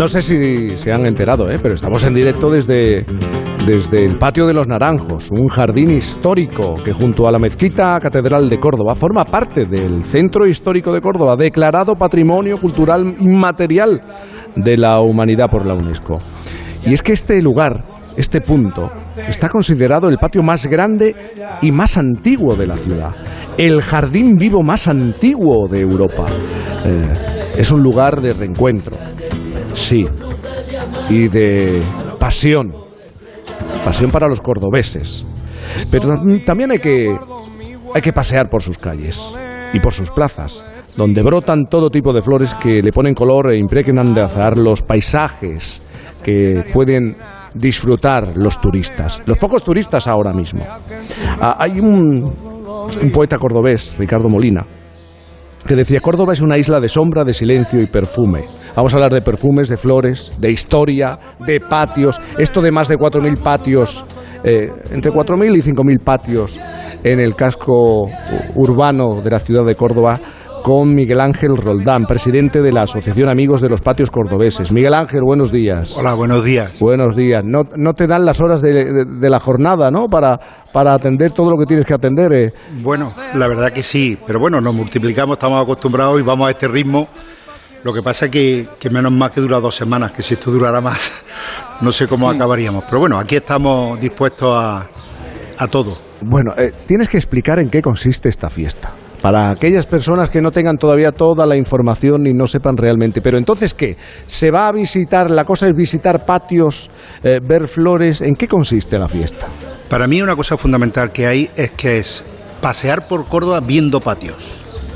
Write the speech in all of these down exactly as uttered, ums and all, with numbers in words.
no sé si se han enterado, ¿eh? pero estamos en directo desde, desde el Patio de los Naranjos, un jardín histórico que junto a la Mezquita Catedral de Córdoba forma parte del Centro Histórico de Córdoba, declarado Patrimonio Cultural Inmaterial de la Humanidad por la UNESCO. Y es que este lugar, este punto, está considerado el patio más grande y más antiguo de la ciudad, el jardín vivo más antiguo de Europa. Eh, es un lugar de reencuentro, sí, y de pasión, pasión para los cordobeses. Pero también hay que, hay que pasear por sus calles y por sus plazas, donde brotan todo tipo de flores que le ponen color e impregnan de azahar los paisajes que pueden disfrutar los turistas, los pocos turistas ahora mismo. Ah, hay un, un poeta cordobés, Ricardo Molina, que decía: Córdoba es una isla de sombra, de silencio y perfume. Vamos a hablar de perfumes, de flores, de historia, de patios. Esto de más de cuatro mil patios, eh, entre cuatro mil y cinco mil patios en el casco urbano de la ciudad de Córdoba, con Miguel Ángel Roldán, presidente de la Asociación Amigos de los Patios Cordobeses. Miguel Ángel, buenos días. Hola, buenos días. Buenos días. No, no te dan las horas de, de, de la jornada, ¿no?, para, para atender todo lo que tienes que atender. Eh. Bueno, la verdad que sí, pero bueno, nos multiplicamos, estamos acostumbrados y vamos a este ritmo. Lo que pasa es que, que menos mal que dura dos semanas, que si esto durara más, no sé cómo sí. acabaríamos. Pero bueno, aquí estamos dispuestos a, a todo. Bueno, eh, tienes que explicar en qué consiste esta fiesta, para aquellas personas que no tengan todavía toda la información y no sepan realmente. Pero entonces, ¿qué? ¿Se va a visitar, la cosa es visitar patios, eh, ver flores? ¿En qué consiste la fiesta? Para mí una cosa fundamental que hay es que es pasear por Córdoba viendo patios.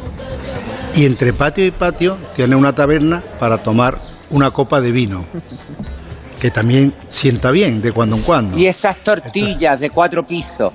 Y entre patio y patio tiene una taberna para tomar una copa de vino, que también sienta bien de cuando en cuando. Y esas tortillas de cuatro pisos.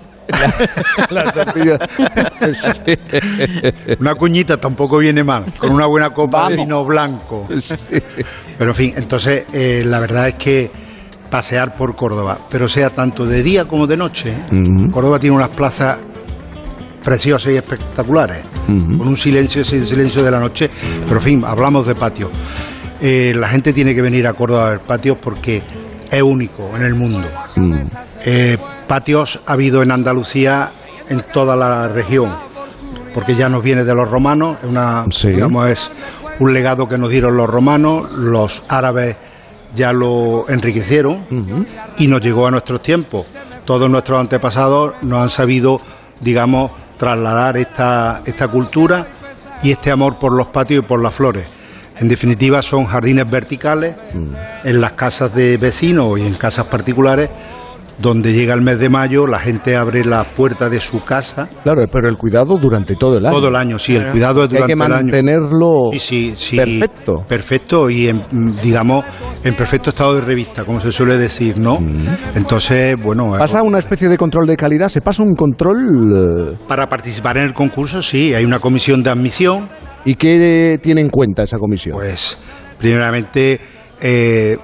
Las tortillas. Sí. Una cuñita tampoco viene mal, con una buena copa Vamos. de vino blanco. Sí. Pero en fin, entonces eh, la verdad es que pasear por Córdoba, pero sea tanto de día como de noche. Uh-huh. Córdoba tiene unas plazas preciosas y espectaculares, uh-huh. con un silencio, ese silencio de la noche. Pero en fin, hablamos de patio. Eh, la gente tiene que venir a Córdoba a ver patios porque es único en el mundo. Uh-huh. Eh, patios ha habido en Andalucía, en toda la región, porque ya nos viene de los romanos, es una, sí. digamos, es un legado que nos dieron los romanos, los árabes ya lo enriquecieron, uh-huh. y nos llegó a nuestros tiempos. Todos nuestros antepasados nos han sabido, digamos, trasladar esta, esta cultura y este amor por los patios y por las flores. En definitiva, son jardines verticales, uh-huh. en las casas de vecinos y en casas particulares, donde llega el mes de mayo, la gente abre las puertas de su casa. Claro, pero el cuidado durante todo el año. Todo el año, sí, el cuidado es durante el año. Hay que mantenerlo sí, sí, sí, perfecto. Perfecto y, en, digamos, en perfecto estado de revista, como se suele decir, ¿no? Mm. Entonces, bueno... ¿Pasa una especie de control de calidad? ¿Se pasa un control...? Para participar en el concurso, sí, hay una comisión de admisión. ¿Y qué tiene en cuenta esa comisión? Pues, primeramente, eh,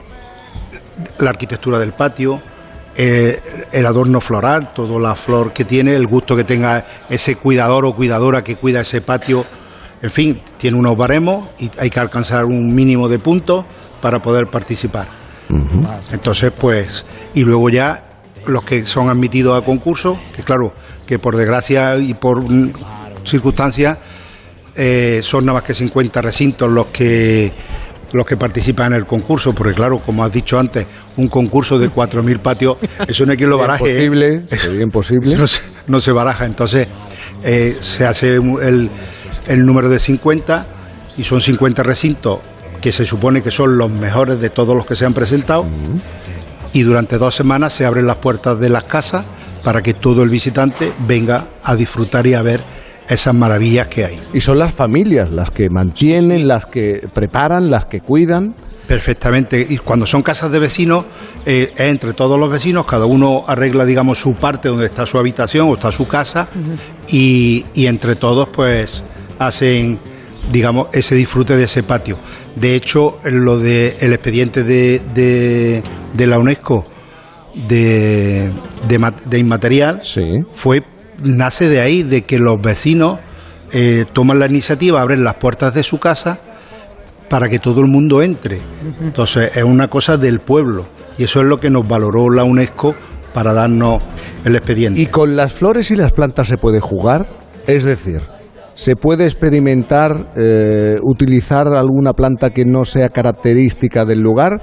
la arquitectura del patio, Eh, el adorno floral, toda la flor que tiene, el gusto que tenga ese cuidador o cuidadora que cuida ese patio, en fin, tiene unos baremos y hay que alcanzar un mínimo de puntos para poder participar. Uh-huh. Entonces, pues, y luego ya los que son admitidos a concurso, que claro, que por desgracia y por mm, circunstancias eh, son nada más que cincuenta recintos los que los que participan en el concurso, porque claro, como has dicho antes, un concurso de cuatro mil patios, eso no hay quien lo baraje. Imposible, ¿eh? Sería imposible. No se, no se baraja, entonces eh, se hace el, el número de cincuenta y son cincuenta recintos que se supone que son los mejores de todos los que se han presentado, uh-huh. y durante dos semanas se abren las puertas de las casas para que todo el visitante venga a disfrutar y a ver esas maravillas que hay. Y son las familias las que mantienen, las que preparan, las que cuidan. Perfectamente. Y cuando son casas de vecinos, eh, es entre todos los vecinos, cada uno arregla, digamos, su parte donde está su habitación o está su casa, uh-huh. y, y entre todos, pues, hacen, digamos, ese disfrute de ese patio. De hecho, lo de el expediente de, de, de la UNESCO de, de, de inmaterial, sí. fue nace de ahí, de que los vecinos eh, toman la iniciativa, abren las puertas de su casa para que todo el mundo entre. Entonces es una cosa del pueblo y eso es lo que nos valoró la UNESCO para darnos el expediente. ¿Y con las flores y las plantas se puede jugar? Es decir, ¿se puede experimentar, eh, utilizar alguna planta que no sea característica del lugar?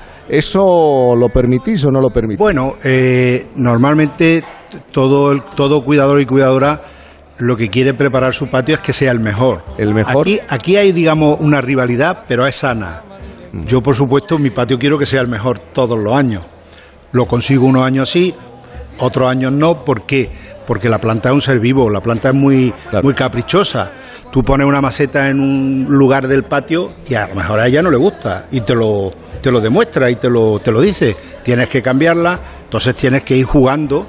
¿Eso lo permitís o no lo permitís? Bueno, eh, normalmente todo, el, todo cuidador y cuidadora lo que quiere preparar su patio es que sea el mejor. ¿El mejor? Aquí, aquí hay, digamos, una rivalidad, pero es sana. Yo, por supuesto, mi patio quiero que sea el mejor todos los años. Lo consigo unos años sí, otros años no. ¿Por qué? Porque la planta es un ser vivo, la planta es muy, claro. muy caprichosa. Tú pones una maceta en un lugar del patio y a lo mejor a ella no le gusta y te lo, te lo demuestra y te lo, te lo dice. Tienes que cambiarla, entonces tienes que ir jugando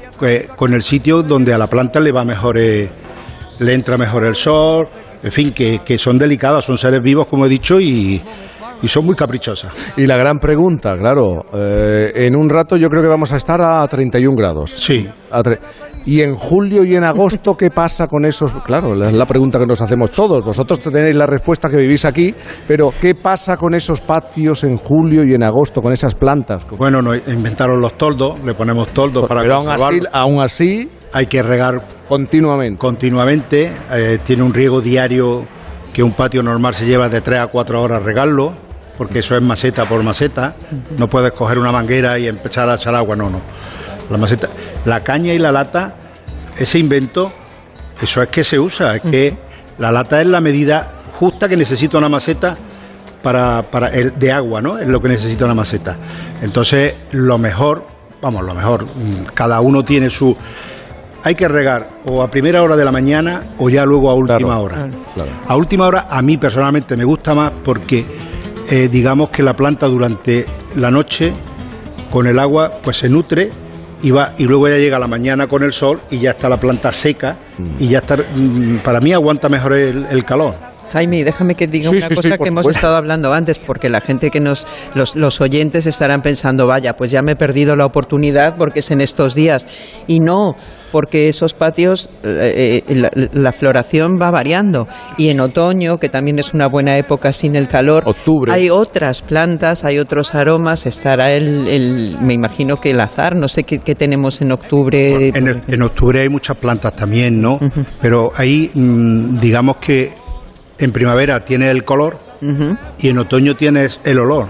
con el sitio donde a la planta le va mejor, eh, le entra mejor el sol, en fin, que, que son delicadas, son seres vivos, como he dicho, y, y son muy caprichosas. Y la gran pregunta, claro, eh, en un rato yo creo que vamos a estar a treinta y un grados. Sí. A tre- y en julio y en agosto, ¿qué pasa con esos? Claro, es la pregunta que nos hacemos todos. Vosotros tenéis la respuesta que vivís aquí, pero ¿qué pasa con esos patios en julio y en agosto, con esas plantas? Bueno, nos inventaron los toldos, le ponemos toldos para pero aún así, aún así hay que regar continuamente. Continuamente, eh, tiene un riego diario que un patio normal se lleva de tres a cuatro horas regarlo, porque eso es maceta por maceta. No puedes coger una manguera y empezar a echar agua, no, no. La maceta, la caña y la lata, ese invento, eso es que se usa, es que la lata es la medida justa que necesita una maceta para, para el, de agua, ¿no? Es lo que necesita una maceta. Entonces, lo mejor, vamos, lo mejor, cada uno tiene su... Hay que regar o a primera hora de la mañana o ya luego a última claro, hora. Claro. A última hora a mí personalmente me gusta más porque eh, digamos que la planta durante la noche con el agua pues se nutre y va y luego ya llega la mañana con el sol y ya está la planta seca mm. y ya está, para mí aguanta mejor el, el calor. Jaime, déjame que diga sí, una sí, cosa sí, que hemos supuesto. estado hablando antes, porque la gente que nos, los, los oyentes estarán pensando, vaya, pues ya me he perdido la oportunidad porque es en estos días. Y no, porque esos patios, eh, la, la floración va variando. Y en otoño, que también es una buena época sin el calor, octubre. Hay otras plantas, hay otros aromas, estará el, el me imagino que el azar, no sé qué, qué tenemos en octubre. Bueno, en, el, en octubre hay muchas plantas también, ¿no? Uh-huh. Pero ahí, mmm, digamos que en primavera tienes el color uh-huh. y en otoño tienes el olor.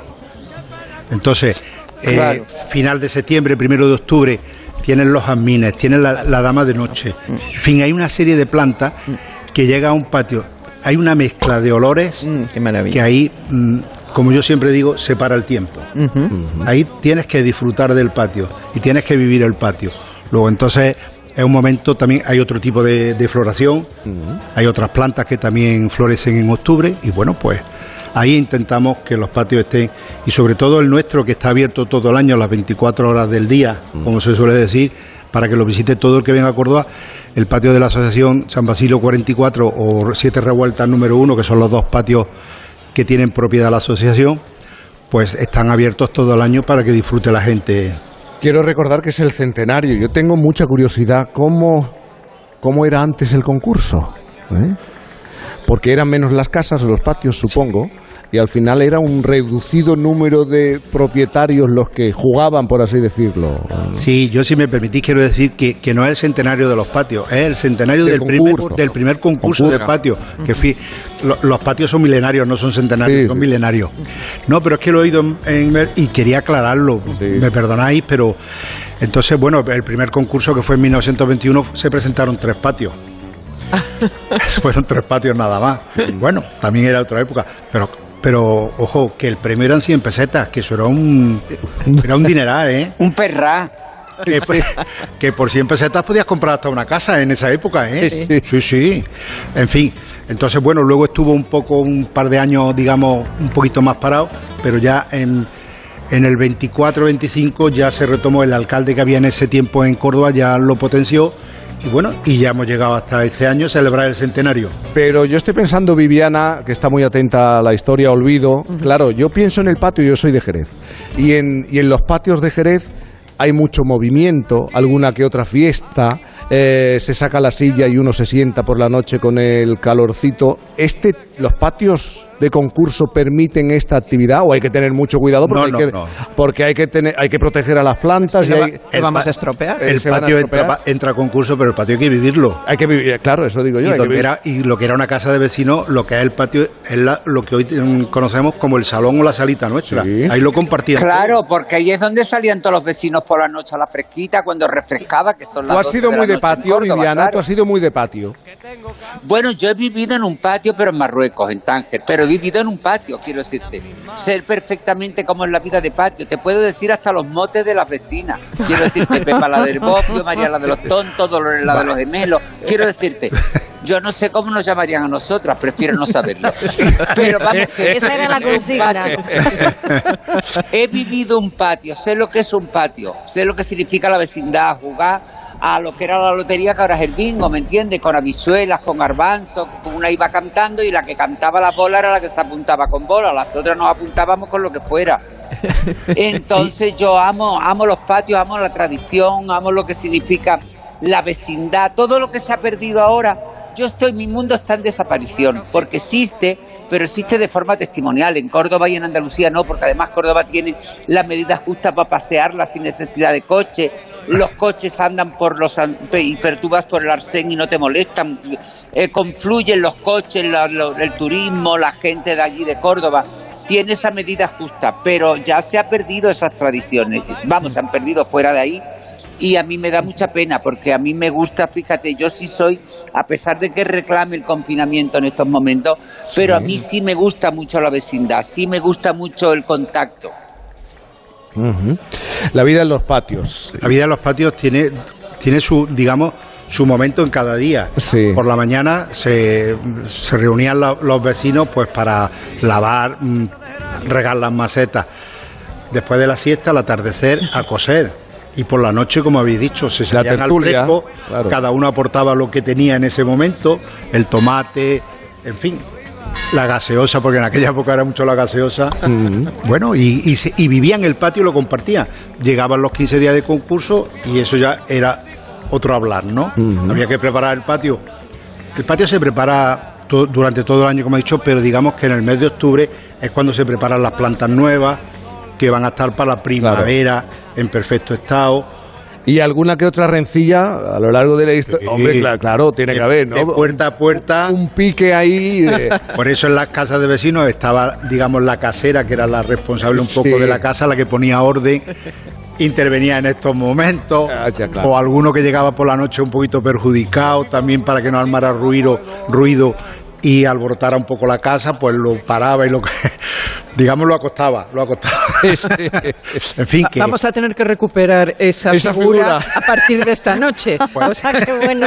Entonces, eh, claro. final de septiembre, primero de octubre, tienes los jazmines, tienes la, la dama de noche. Uh-huh. En fin, hay una serie de plantas que llega a un patio. Hay una mezcla de olores uh-huh. Qué maravilla. Que ahí, mmm, como yo siempre digo, se para el tiempo. Uh-huh. Uh-huh. Ahí tienes que disfrutar del patio y tienes que vivir el patio. Luego, entonces... Es un momento, también hay otro tipo de, de floración, uh-huh. hay otras plantas que también florecen en octubre y bueno, pues ahí intentamos que los patios estén, y sobre todo el nuestro que está abierto todo el año, las veinticuatro horas del día, uh-huh. como se suele decir, para que lo visite todo el que venga a Córdoba. El patio de la Asociación San Basilio cuarenta y cuatro o Siete Revueltas número uno, que son los dos patios que tienen propiedad la asociación, pues están abiertos todo el año para que disfrute la gente. Quiero recordar que es el centenario. Yo tengo mucha curiosidad. ¿Cómo, cómo era antes el concurso? ¿Eh? Porque eran menos las casas o los patios, supongo, y al final era un reducido número de propietarios los que jugaban, por así decirlo. Sí, yo si me permitís quiero decir que, que no es el centenario de los patios, es el centenario del, del, primer, del primer concurso, concurso. de patio. Que fui, lo, los patios son milenarios, no son centenarios, sí, son sí. milenarios. No, pero es que lo he oído en, en, y quería aclararlo, sí. me perdonáis, pero entonces, bueno, el primer concurso que fue en mil novecientos veintiuno se presentaron tres patios. Fueron tres patios nada más. Bueno, también era otra época, pero pero ojo, que el premio eran cien pesetas, que eso era un era un dineral, ¿eh? Un perra. Que, que por cien pesetas podías comprar hasta una casa en esa época, ¿eh? Sí, sí, sí. En fin, entonces bueno, luego estuvo un poco, un par de años, digamos, un poquito más parado, pero ya en en el veinticuatro veinticinco ya se retomó. El alcalde que había en ese tiempo en Córdoba ya lo potenció. Y bueno, y ya hemos llegado hasta este año a celebrar el centenario. Pero yo estoy pensando, Viviana, que está muy atenta a la historia, olvido. Uh-huh. Claro, yo pienso en el patio, yo soy de Jerez. Y en, y en los patios de Jerez hay mucho movimiento, alguna que otra fiesta. eh, se saca la silla y uno se sienta por la noche con el calorcito. Este, ¿los patios de concurso permiten esta actividad o hay que tener mucho cuidado porque, no, hay, no, que, no. porque hay que tener, hay que proteger a las plantas? ¿Y y va, hay, el vamos a estropear? El patio entra, entra a concurso, pero el patio hay que vivirlo. Hay que vivir, claro, eso digo yo. Y, hay donde que era, y lo que era una casa de vecinos, lo que es el patio, es la, lo que hoy mm, conocemos como el salón o la salita nuestra. Sí. Ahí lo compartían. Claro, todo. porque ahí es donde salían todos los vecinos por la noche a la fresquita, cuando refrescaba, que son las Tú has doce sido de muy la de noche en patio, Córdoba, Viviana, claro. tú has sido muy de patio. Bueno, yo he vivido en un patio, pero en Marruecos, en Tánger, pero he vivido en un patio, quiero decirte. Sé perfectamente cómo es la vida de patio. Te puedo decir hasta los motes de las vecinas. Quiero decirte, Pepa la del Bofio, María la de los tontos, Dolores la de los gemelos. Quiero decirte, yo no sé cómo nos llamarían a nosotras, prefiero no saberlo. Pero vamos, que esa era la consigna. He vivido un patio, sé lo que es un patio, sé lo que significa la vecindad, jugar a lo que era la lotería, que ahora es el bingo, ¿me entiendes? Con habichuelas, con garbanzos, una iba cantando y la que cantaba la bola era la que se apuntaba con bola, las otras nos apuntábamos con lo que fuera. Entonces yo amo, amo los patios, amo la tradición, amo lo que significa la vecindad, todo lo que se ha perdido ahora. Yo estoy, mi mundo está en desaparición, porque existe, pero existe de forma testimonial. En Córdoba y en Andalucía no, porque además Córdoba tiene las medidas justas para pasearla sin necesidad de coche. Los coches andan por los y tú vas por el Arsén y no te molestan. Eh, confluyen los coches, la, lo, el turismo, la gente de allí de Córdoba. Tiene esa medida justa, pero ya se ha perdido esas tradiciones. Vamos, se han perdido fuera de ahí. Y a mí me da mucha pena, porque a mí me gusta, fíjate, yo sí soy, a pesar de que reclame el confinamiento en estos momentos, sí. Pero a mí sí me gusta mucho la vecindad, sí me gusta mucho el contacto. Uh-huh. La vida en los patios. La vida en los patios tiene, tiene su, digamos, su momento en cada día. Sí. Por la mañana se, se reunían la, los vecinos pues para lavar, regar las macetas. Después de la siesta, al atardecer, a coser. Y por la noche, como habéis dicho, se salían al fresco, claro. Cada uno aportaba lo que tenía en ese momento, el tomate, en fin, la gaseosa, porque en aquella época era mucho la gaseosa. Mm. Bueno, y, y, se, y vivían el patio y lo compartían. Llegaban los quince días de concurso y eso ya era otro hablar, ¿no? Mm. Había que preparar el patio. El patio se prepara to- durante todo el año, como he dicho, pero digamos que en el mes de octubre es cuando se preparan las plantas nuevas, que van a estar para la primavera, claro. En perfecto estado. ¿Y alguna que otra rencilla a lo largo de la historia? Sí. Hombre, claro, claro, tiene de, que haber, ¿no? De puerta a puerta. Un pique ahí. De... Por eso en las casas de vecinos estaba, digamos, la casera, que era la responsable un poco sí. de la casa, la que ponía orden, intervenía en estos momentos. Ah, ya, claro. O alguno que llegaba por la noche un poquito perjudicado, también para que no armara ruido, ruido y alborotara un poco la casa, pues lo paraba y lo... digamos, lo acostaba, lo acostaba. Sí, sí. En fin, que... Vamos a tener que recuperar esa, esa figura, figura a partir de esta noche. Pues, qué bueno.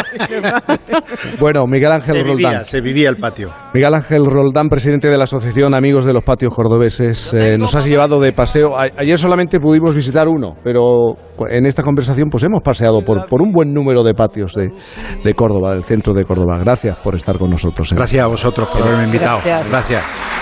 Bueno, Miguel Ángel se Roldán. Vivía, se vivía el patio. Miguel Ángel Roldán, presidente de la Asociación Amigos de los Patios Cordobeses, eh, nos has llevado de paseo. A- ayer solamente pudimos visitar uno, pero en esta conversación pues hemos paseado por, por un buen número de patios de, de Córdoba, del centro de Córdoba. Gracias por estar con nosotros. ¿eh? Gracias a vosotros por haberme invitado. Gracias. Gracias.